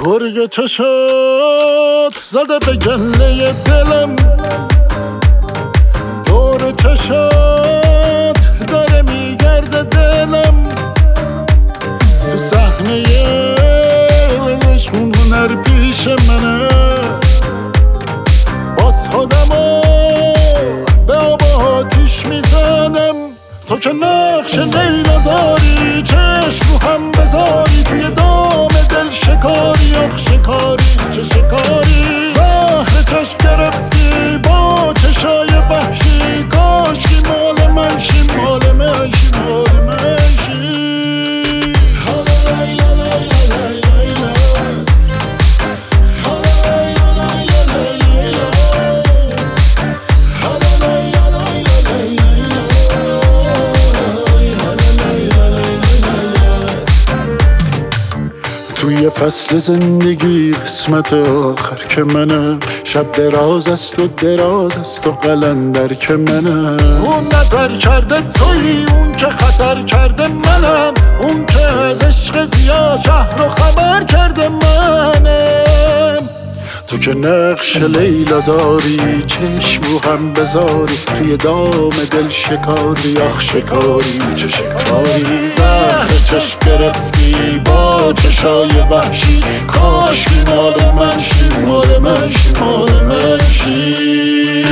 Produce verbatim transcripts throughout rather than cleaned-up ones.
گرگ چشات زده به گله دلم، دور چشات داره میگرده دلم، تو صحنه عشقون هنر پیش منه، باز خودمو به آب آتیش میزنم. تو که نقش لیلا داری، چشم رو هم بذاری، توی دام دل شکاری، آخ شکاری چه شکاری، زهر چشم گرفتی با چشای وحشی، کاشکی مال من شی، مال من شی، مال من شی. توی فصل زندگی قسمت آخر که منم، شب دراز است و دراز است و قلندر که منم. اون نظر کرده توی، اون که خطر کرده منم، اون که از عشق زیاد شهر رو خبر کرده منم. تو که نقش لیلا داری، چشم رو هم بذاری، توی دام دل شکاری، آخ شکاری چه شکاری، زهر چشم گرفتی با چشای وحشی، کاشکی مال من شی، مال من شی، مال من شی.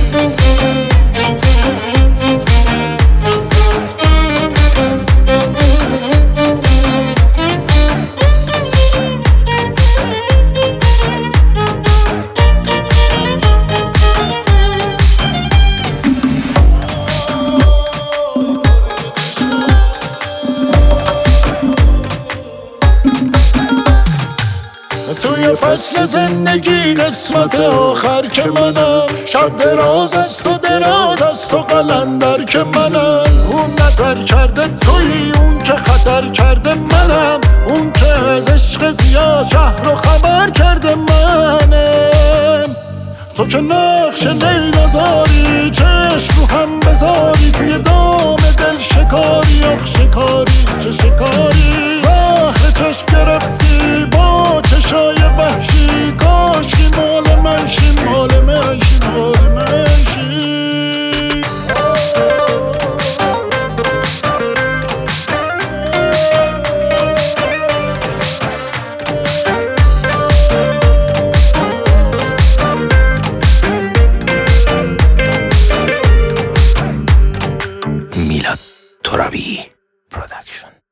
توی فصل زندگی قسمت آخر که منم، شب دراز است و دراز است و قلندر که منم. اون نظر کرده توی، اون که خطر کرده منم، اون که از عشق زیاد شهر رو خبر کرده منم. تو که نقش لیلا داری، چشم رو هم بذاری، توی دام دل شکاری، آخ شکاری چه شکاری، زهر چشم گرفتی با چشای وحشی، کاشکی مال من شی، مال من شی، مال من شی. میلاد ترابی پروداکشن.